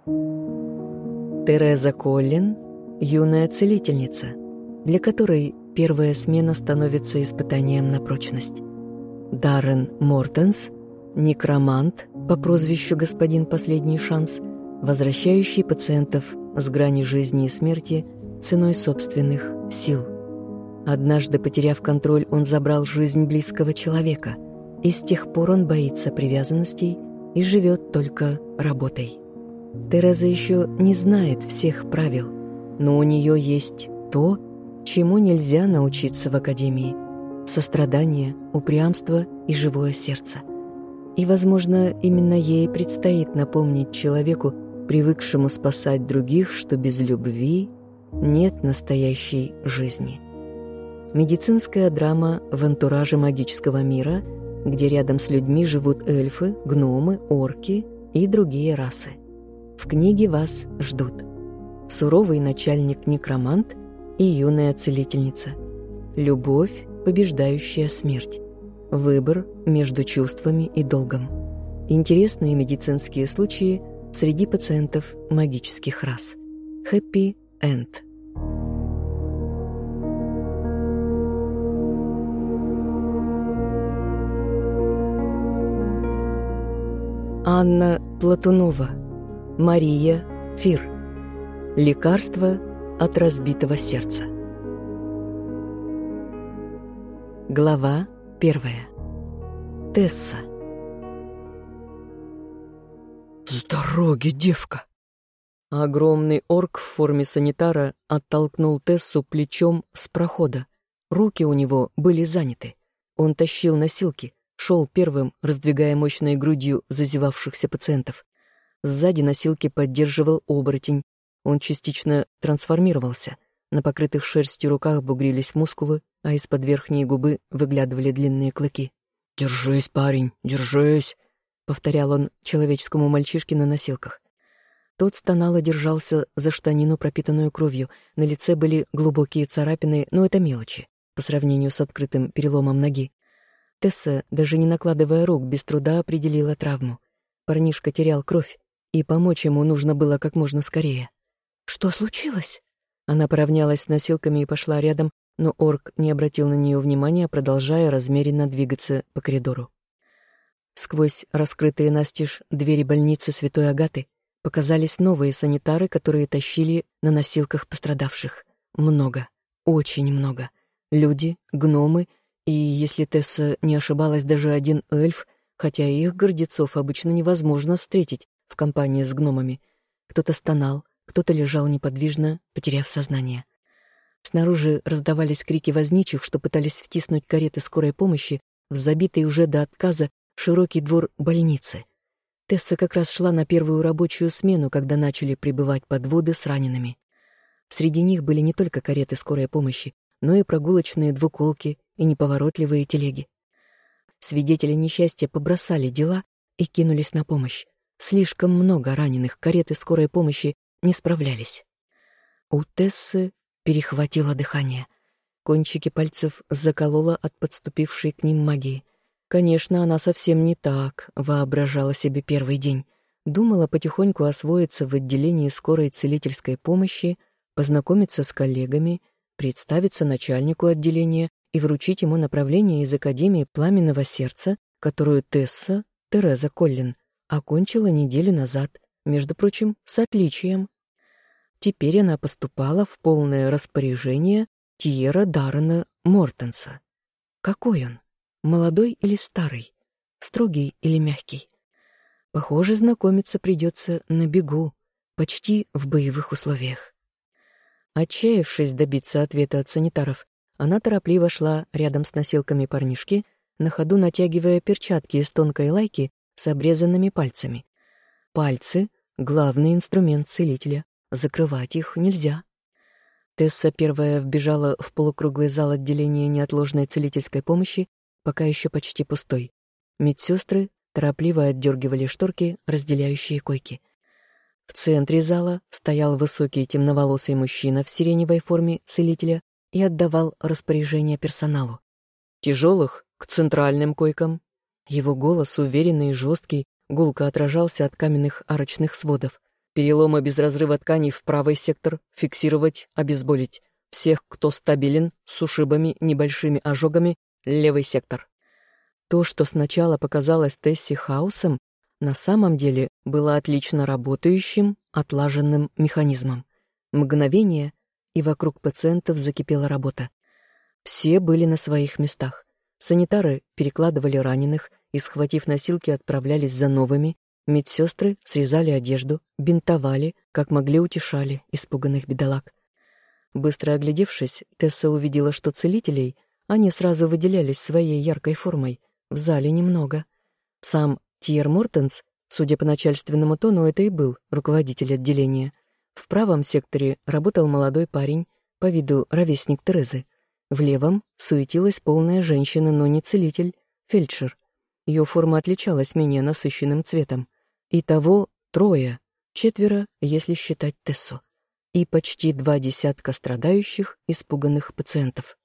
Тереза Коллин — юная целительница, для которой первая смена становится испытанием на прочность. Даррен Мортенс — некромант по прозвищу «Господин Последний Шанс», возвращающий пациентов с грани жизни и смерти ценой собственных сил. Однажды, потеряв контроль, он забрал жизнь близкого человека, и с тех пор он боится привязанностей и живет только работой. Тереза еще не знает всех правил, но у нее есть то, чему нельзя научиться в академии — сострадание, упрямство и живое сердце. И, возможно, именно ей предстоит напомнить человеку, привыкшему спасать других, что без любви нет настоящей жизни. Медицинская драма в антураже магического мира, где рядом с людьми живут эльфы, гномы, орки и другие расы. В книге вас ждут суровый начальник-некромант и юная целительница, любовь, побеждающая смерть, выбор между чувствами и долгом, интересные медицинские случаи среди пациентов магических рас. Хэппи энд. Анна Платунова. Мария Фир. Лекарство от разбитого сердца. Глава 1. Тесса. «С дороги, девка!» Огромный орк в форме санитара оттолкнул Тессу плечом с прохода. Руки у него были заняты. Он тащил носилки, шел первым, раздвигая мощной грудью зазевавшихся пациентов. Сзади носилки поддерживал оборотень. Он частично трансформировался. На покрытых шерстью руках бугрились мускулы, а из-под верхней губы выглядывали длинные клыки. «Держись, парень, держись!» — повторял он человеческому мальчишке на носилках. Тот стонал и держался за штанину, пропитанную кровью. На лице были глубокие царапины, но это мелочи по сравнению с открытым переломом ноги. Тесса, даже не накладывая рук, без труда определила травму. Парнишка терял кровь, и помочь ему нужно было как можно скорее. «Что случилось?» Она поравнялась с носилками и пошла рядом, но орк не обратил на нее внимания, продолжая размеренно двигаться по коридору. Сквозь раскрытые настежь двери больницы Святой Агаты показались новые санитары, которые тащили на носилках пострадавших. Много, очень много. Люди, гномы и, если Тесса не ошибалась, даже один эльф, хотя их гордецов обычно невозможно встретить в компании с гномами. Кто-то стонал, кто-то лежал неподвижно, потеряв сознание. Снаружи раздавались крики возничих, что пытались втиснуть кареты скорой помощи в забитый уже до отказа широкий двор больницы. Тесса как раз шла на первую рабочую смену, когда начали прибывать подводы с ранеными. Среди них были не только кареты скорой помощи, но и прогулочные двуколки и неповоротливые телеги. Свидетели несчастья побросали дела и кинулись на помощь. Слишком много раненых, кареты скорой помощи не справлялись. У Тессы перехватило дыхание. Кончики пальцев закололо от подступившей к ним магии. Конечно, она совсем не так воображала себе первый день. Думала потихоньку освоиться в отделении скорой целительской помощи, познакомиться с коллегами, представиться начальнику отделения и вручить ему направление из Академии Пламенного Сердца, которую Тесса, Тереза Коллин, окончила неделю назад, между прочим, с отличием. Теперь она поступала в полное распоряжение Тьера Даррена Мортенса. Какой он? Молодой или старый? Строгий или мягкий? Похоже, знакомиться придется на бегу, почти в боевых условиях. Отчаявшись добиться ответа от санитаров, она торопливо шла рядом с носилками парнишки, на ходу натягивая перчатки из тонкой лайки с обрезанными пальцами. Пальцы — главный инструмент целителя. Закрывать их нельзя. Тесса первая вбежала в полукруглый зал отделения неотложной целительской помощи, пока еще почти пустой. Медсестры торопливо отдергивали шторки, разделяющие койки. В центре зала стоял высокий темноволосый мужчина в сиреневой форме целителя и отдавал распоряжение персоналу. «Тяжелых — к центральным койкам». Его голос, уверенный и жесткий, гулко отражался от каменных арочных сводов. Переломы без разрыва тканей в правый сектор, фиксировать, обезболить. Всех, кто стабилен, с ушибами, небольшими ожогами, левый сектор. То, что сначала показалось Тессе хаосом, на самом деле было отлично работающим, отлаженным механизмом. Мгновение, и вокруг пациентов закипела работа. Все были на своих местах. Санитары перекладывали раненых и, схватив носилки, отправлялись за новыми. Медсестры срезали одежду, бинтовали, как могли утешали испуганных бедолаг. Быстро оглядевшись, Тесса увидела, что целителей, они сразу выделялись своей яркой формой. В зале немного. Сам Тьер Мортенс, судя по начальственному тону, это и был руководитель отделения. В правом секторе работал молодой парень, по виду ровесник Терезы. В левом суетилась полная женщина, но не целитель, фельдшер. Ее форма отличалась менее насыщенным цветом. Итого 3, 4, если считать Тессу. И почти 20 страдающих, испуганных пациентов.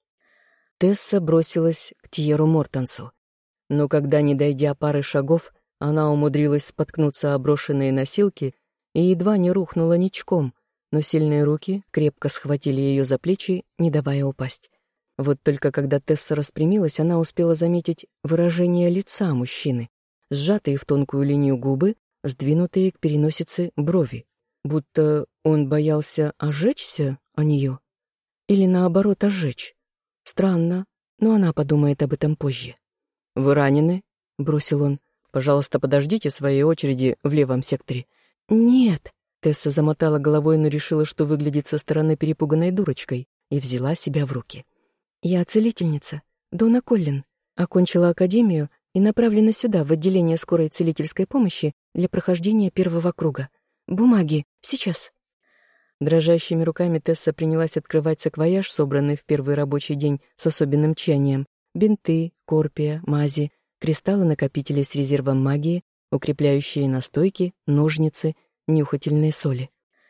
Тесса бросилась к Тьеру Мортенсу. Но когда, не дойдя пары шагов, она умудрилась споткнуться о брошенные носилки и едва не рухнула ничком, но сильные руки крепко схватили ее за плечи, не давая упасть. Вот только когда Тесса распрямилась, она успела заметить выражение лица мужчины, сжатые в тонкую линию губы, сдвинутые к переносице брови, будто он боялся ожечься о нее или, наоборот, ожечь. Странно, но она подумает об этом позже. «Вы ранены?» — бросил он. «Пожалуйста, подождите своей очереди в левом секторе». «Нет», — Тесса замотала головой, но решила, что выглядит со стороны перепуганной дурочкой, и взяла себя в руки. «Я целительница, Дона Коллин. Окончила академию и направлена сюда, в отделение скорой целительской помощи для прохождения первого круга. Бумаги, сейчас». Дрожащими руками Тесса принялась открывать саквояж, собранный в первый рабочий день с особенным тщанием. Бинты, корпия, мази, кристаллы-накопители с резервом магии, укрепляющие настойки, ножницы, нюхательные соли.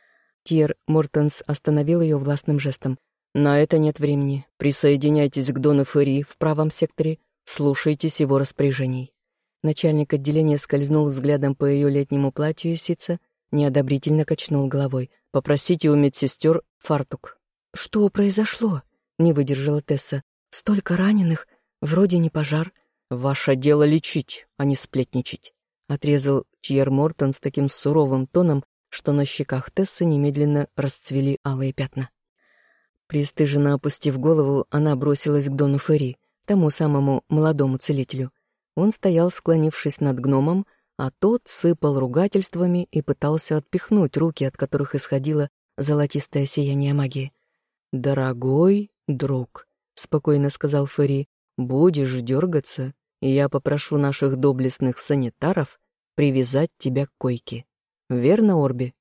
Тьер Мортенс остановил ее властным жестом. «На это нет времени. Присоединяйтесь к Дону Ферри в правом секторе. Слушайтесь его распоряжений». Начальник отделения скользнул взглядом по ее летнему платью и ситца, неодобрительно качнул головой. «Попросите у медсестер фартук». «Что произошло?» — не выдержала Тесса. «Столько раненых, вроде не пожар». «Ваше дело лечить, а не сплетничать», — отрезал Тьер Мортон с таким суровым тоном, что на щеках Тессы немедленно расцвели алые пятна. Пристыженно опустив голову, она бросилась к Дону Ферри, тому самому молодому целителю. Он стоял, склонившись над гномом, а тот сыпал ругательствами и пытался отпихнуть руки, от которых исходило золотистое сияние магии. «Дорогой друг», — спокойно сказал Ферри, — «будешь дергаться, и я попрошу наших доблестных санитаров привязать тебя к койке. Верно, Орби?»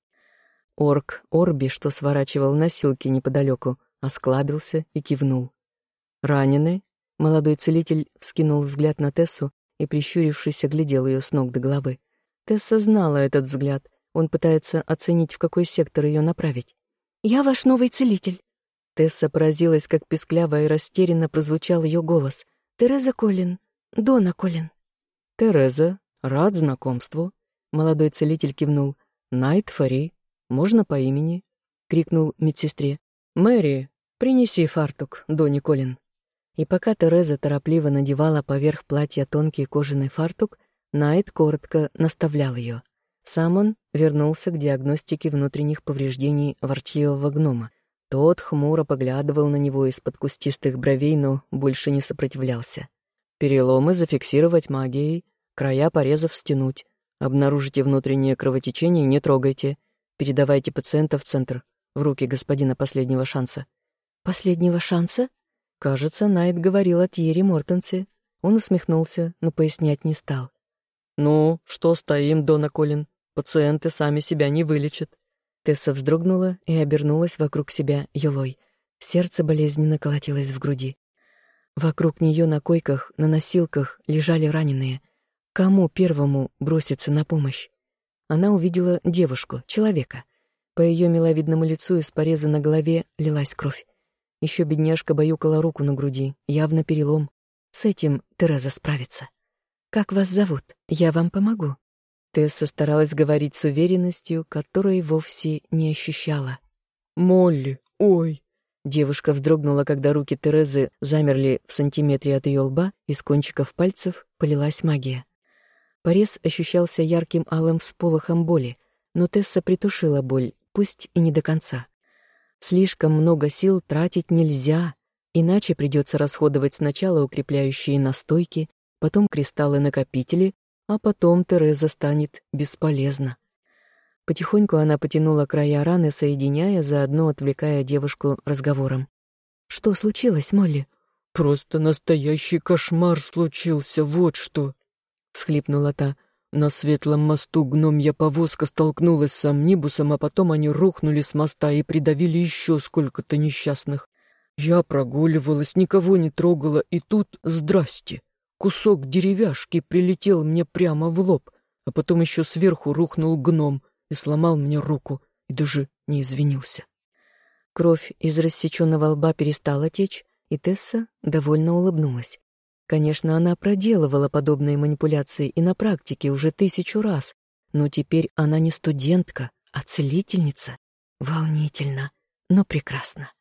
Орк Орби, что сворачивал носилки неподалеку, осклабился и кивнул. «Ранены?» — молодой целитель вскинул взгляд на Тессу и, прищурившись, оглядел ее с ног до головы. Тесса знала этот взгляд. Он пытается оценить, в какой сектор ее направить. «Я ваш новый целитель». Тесса поразилась, как пискляво и растерянно прозвучал ее голос. «Тереза Коллин, Дона Коллин». «Тереза, рад знакомству». Молодой целитель кивнул. «Найт Ферри, можно по имени?» — крикнул медсестре. «Мэри, принеси фартук, Дони Коллин». И пока Тереза торопливо надевала поверх платья тонкий кожаный фартук, Найт коротко наставлял ее. Сам он вернулся к диагностике внутренних повреждений ворчливого гнома. Тот хмуро поглядывал на него из-под кустистых бровей, но больше не сопротивлялся. «Переломы зафиксировать магией, края порезов стянуть. Обнаружите внутреннее кровотечение, не трогайте. Передавайте пациента в центр, в руки господина последнего шанса». «Последнего шанса?» Кажется, Найт говорил о Тьере Мортенсе. Он усмехнулся, но пояснять не стал. «Ну, что стоим, Дона Коллин? Пациенты сами себя не вылечат». Тесса вздрогнула и обернулась вокруг себя юлой. Сердце болезненно колотилось в груди. Вокруг нее на койках, на носилках лежали раненые. Кому первому броситься на помощь? Она увидела девушку, человека. По ее миловидному лицу из пореза на голове лилась кровь. Еще бедняжка баюкала руку на груди, явно перелом. С этим Тереза справится. «Как вас зовут? Я вам помогу». Тесса старалась говорить с уверенностью, которой вовсе не ощущала. «Молли, ой!» Девушка вздрогнула, когда руки Терезы замерли в сантиметре от ее лба, из кончиков пальцев полилась магия. Порез ощущался ярким алым всполохом боли, но Тесса притушила боль, пусть и не до конца. Слишком много сил тратить нельзя, иначе придется расходовать сначала укрепляющие настойки, потом кристаллы-накопители, а потом Тереза станет бесполезна. Потихоньку она потянула края раны, соединяя, заодно отвлекая девушку разговором. «Что случилось, Молли?» «Просто настоящий кошмар случился, вот что!» — всхлипнула та. «На Светлом мосту гномья повозка столкнулась с амнибусом, а потом они рухнули с моста и придавили еще сколько-то несчастных. Я прогуливалась, никого не трогала, и тут здрасте! Кусок деревяшки прилетел мне прямо в лоб, а потом еще сверху рухнул гном и сломал мне руку, и даже не извинился». Кровь из рассеченного лба перестала течь, и Тесса довольно улыбнулась. Конечно, она проделывала подобные манипуляции и на практике уже 1000 раз, но теперь она не студентка, а целительница. Волнительно, но прекрасно.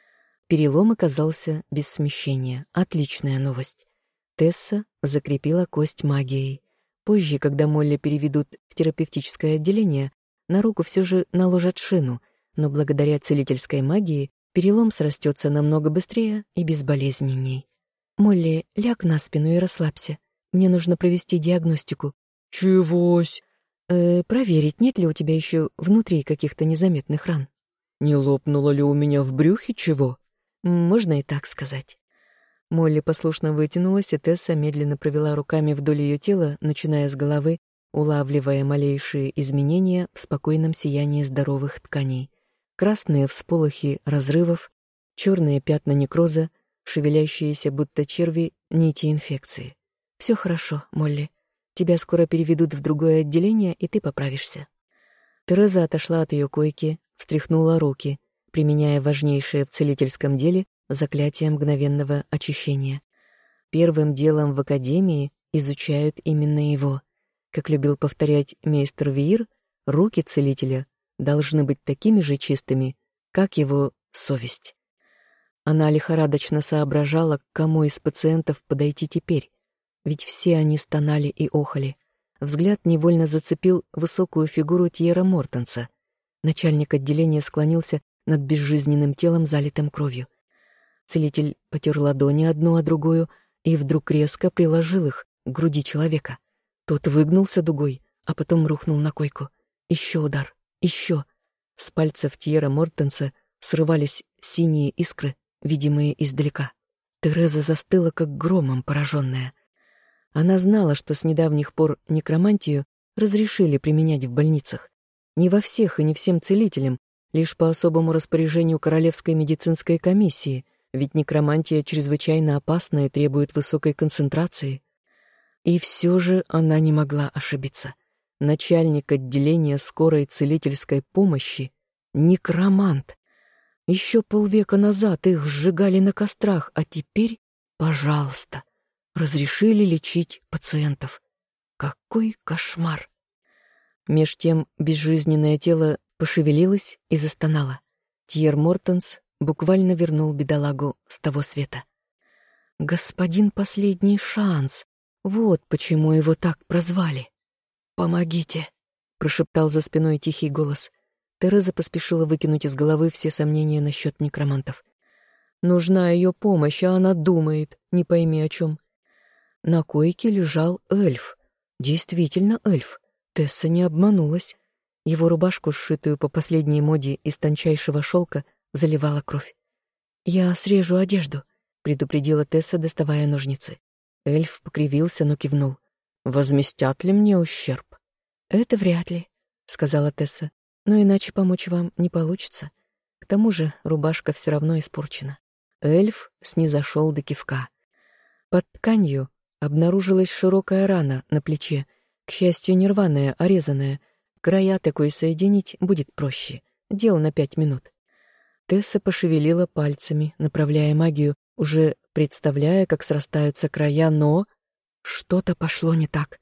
Перелом оказался без смещения. Отличная новость. Тесса закрепила кость магией. Позже, когда Молли переведут в терапевтическое отделение, на руку все же наложат шину, но благодаря целительской магии перелом срастется намного быстрее и безболезненней. «Молли, ляг на спину и расслабься. Мне нужно провести диагностику». «Чегось?» Проверить, нет ли у тебя еще внутри каких-то незаметных ран». «Не лопнуло ли у меня в брюхе чего?» «Можно и так сказать». Молли послушно вытянулась, и Тесса медленно провела руками вдоль ее тела, начиная с головы, улавливая малейшие изменения в спокойном сиянии здоровых тканей. Красные всполохи разрывов, черные пятна некроза, шевелящиеся, будто черви, нити инфекции. «Все хорошо, Молли. Тебя скоро переведут в другое отделение, и ты поправишься». Тереза отошла от ее койки, встряхнула руки, применяя важнейшее в целительском деле заклятие мгновенного очищения. Первым делом в академии изучают именно его. Как любил повторять мейстер Виир, руки целителя должны быть такими же чистыми, как его совесть. Она лихорадочно соображала, к кому из пациентов подойти теперь, ведь все они стонали и охали. Взгляд невольно зацепил высокую фигуру Тьера Мортенса. Начальник отделения склонился над безжизненным телом, залитым кровью. Целитель потер ладони одну о другую и вдруг резко приложил их к груди человека. Тот выгнулся дугой, а потом рухнул на койку. Еще удар, еще. С пальцев Тьера Мортенса срывались синие искры, видимые издалека. Тереза застыла, как громом пораженная. Она знала, что с недавних пор некромантию разрешили применять в больницах. Не во всех и не всем целителям, лишь по особому распоряжению Королевской медицинской комиссии, ведь некромантия чрезвычайно опасна и требует высокой концентрации. И все же она не могла ошибиться. Начальник отделения скорой целительской помощи — некромант. Еще полвека назад их сжигали на кострах, а теперь, пожалуйста, разрешили лечить пациентов. Какой кошмар! Меж тем безжизненное тело пошевелилось и застонало. Тьер Мортенс буквально вернул бедолагу с того света. «Господин последний шанс! Вот почему его так прозвали!» «Помогите!» — прошептал за спиной тихий голос. Тереза поспешила выкинуть из головы все сомнения насчет некромантов. Нужна ее помощь, а она думает, не пойми о чем. На койке лежал эльф. Действительно эльф. Тесса не обманулась. Его рубашку, сшитую по последней моде из тончайшего шелка, заливала кровь. «Я срежу одежду», — предупредила Тесса, доставая ножницы. Эльф покривился, но кивнул. «Возместят ли мне ущерб?» «Это вряд ли», — сказала Тесса. «Но иначе помочь вам не получится. К тому же рубашка все равно испорчена». Эльф снизошел до кивка. Под тканью обнаружилась широкая рана на плече, к счастью, не рваная, а резаная. Края такой соединить будет проще. Дело на 5 минут. Тесса пошевелила пальцами, направляя магию, уже представляя, как срастаются края, но... Что-то пошло не так.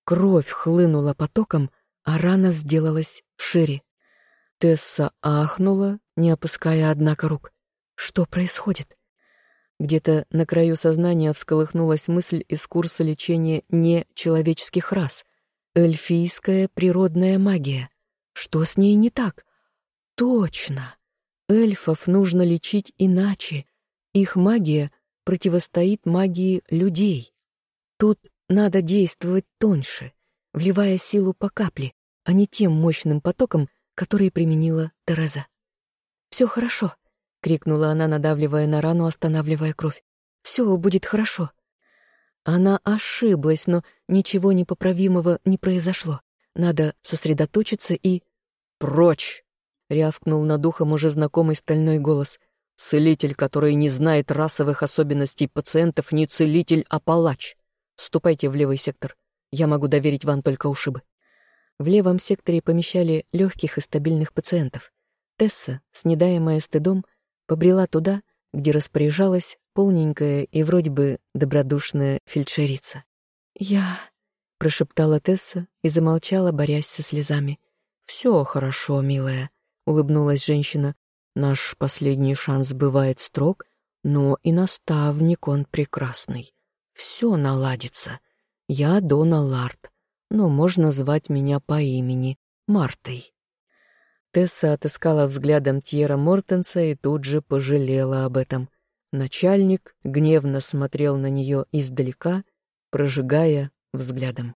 Кровь хлынула потоком, а рана сделалась шире. Тесса ахнула, не опуская, однако, рук. Что происходит? Где-то на краю сознания всколыхнулась мысль из курса лечения нечеловеческих рас. Эльфийская природная магия. Что с ней не так? Точно! Эльфов нужно лечить иначе. Их магия противостоит магии людей. Тут надо действовать тоньше, вливая силу по капле, а не тем мощным потоком, который применила Тереза. «Все хорошо», — крикнула она, надавливая на рану, останавливая кровь. «Все будет хорошо». Она ошиблась, но ничего непоправимого не произошло. Надо сосредоточиться и... «Прочь!» — рявкнул над ухом уже знакомый стальной голос. «Целитель, который не знает расовых особенностей пациентов, не целитель, а палач. Ступайте в левый сектор. Я могу доверить вам только ушибы». В левом секторе помещали легких и стабильных пациентов. Тесса, снедаемая стыдом, побрела туда, где распоряжалась полненькая и вроде бы добродушная фельдшерица. «Я...» — прошептала Тесса и замолчала, борясь со слезами. «Все хорошо, милая», — улыбнулась женщина. «Наш последний шанс бывает строг, но и наставник он прекрасный. Все наладится. Я Дона Ларт, но можно звать меня по имени Мартой». Тесса отыскала взглядом Тьера Мортенса и тут же пожалела об этом. Начальник гневно смотрел на нее издалека, прожигая взглядом.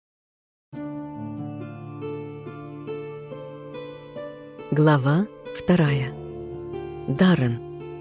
Глава 2. Даррен.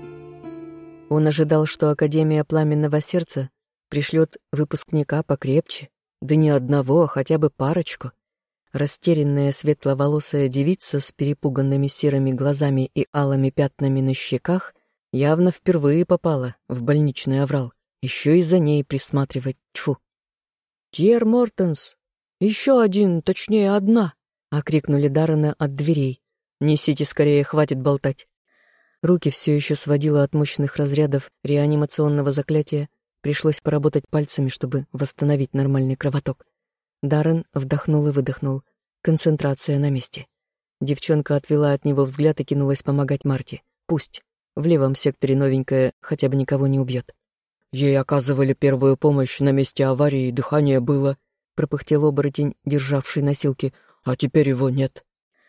Он ожидал, что Академия Пламенного Сердца пришлет выпускника покрепче, да не одного, а хотя бы парочку. Растерянная светловолосая девица с перепуганными серыми глазами и алыми пятнами на щеках явно впервые попала в больничный аврал. Еще и за ней присматривать. Тьфу. «Тьер Мортенс! Еще один, точнее, одна!» — окрикнули Даррена от дверей. «Несите скорее, хватит болтать». Руки все еще сводило от мощных разрядов реанимационного заклятия. Пришлось поработать пальцами, чтобы восстановить нормальный кровоток. Даррен вдохнул и выдохнул. Концентрация на месте. Девчонка отвела от него взгляд и кинулась помогать Марте. Пусть. В левом секторе новенькая хотя бы никого не убьет. «Ей оказывали первую помощь на месте аварии, дыхание было», — пропыхтел оборотень, державший носилки, «а теперь его нет».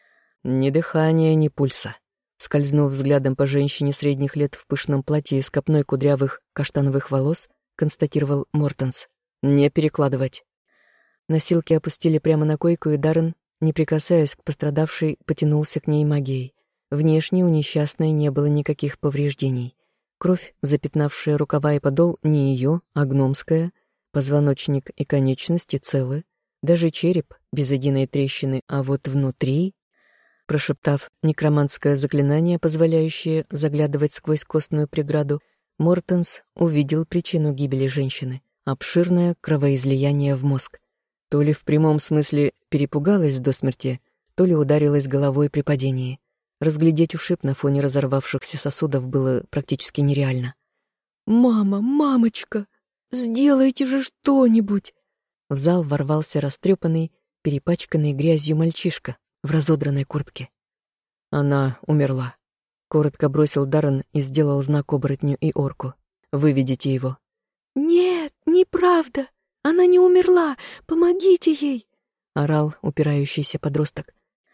Ни дыхания, ни пульса. Скользнув взглядом по женщине средних лет в пышном платье с копной кудрявых каштановых волос, констатировал Мортенс. «Не перекладывать». Носилки опустили прямо на койку, и Даррен, не прикасаясь к пострадавшей, потянулся к ней магией. Внешне у несчастной не было никаких повреждений. Кровь, запятнавшая рукава и подол, не ее, а гномская. Позвоночник и конечности целы. Даже череп без единой трещины, а вот внутри... Прошептав некромантское заклинание, позволяющее заглядывать сквозь костную преграду, Мортенс увидел причину гибели женщины — обширное кровоизлияние в мозг. То ли в прямом смысле перепугалась до смерти, то ли ударилась головой при падении. Разглядеть ушиб на фоне разорвавшихся сосудов было практически нереально. «Мама, мамочка, сделайте же что-нибудь!» В зал ворвался растрепанный, перепачканный грязью мальчишка в разодранной куртке. «Она умерла», — коротко бросил Даррен и сделал знак оборотню и орку. «Выведите его». «Нет, неправда! Она не умерла! Помогите ей!» — орал упирающийся подросток.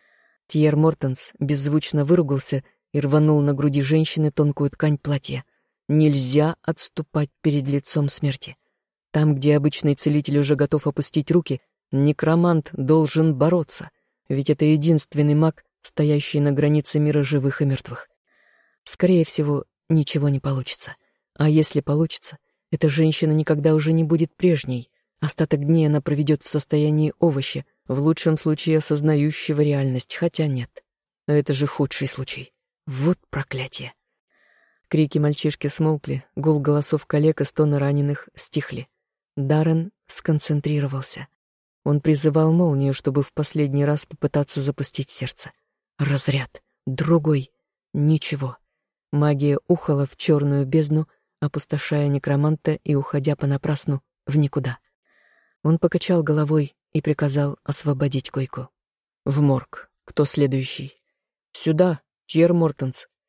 Тьер Мортенс беззвучно выругался и рванул на груди женщины тонкую ткань платья. Нельзя отступать перед лицом смерти. Там, где обычный целитель уже готов опустить руки, некромант должен бороться, ведь это единственный маг, стоящий на границе мира живых и мертвых. Скорее всего, ничего не получится. А если получится, эта женщина никогда уже не будет прежней. Остаток дней она проведет в состоянии овоща, в лучшем случае осознающего реальность, хотя нет. Это же худший случай. Вот проклятие. Крики мальчишки смолкли, гул голосов коллег и стоны раненых стихли. Даррен сконцентрировался. Он призывал молнию, чтобы в последний раз попытаться запустить сердце. Разряд. Другой. Ничего. Магия ухала в черную бездну, опустошая некроманта и уходя понапрасну в никуда. Он покачал головой и приказал освободить койку. «В морг. Кто следующий?» «Сюда, Тьер Мортенс»,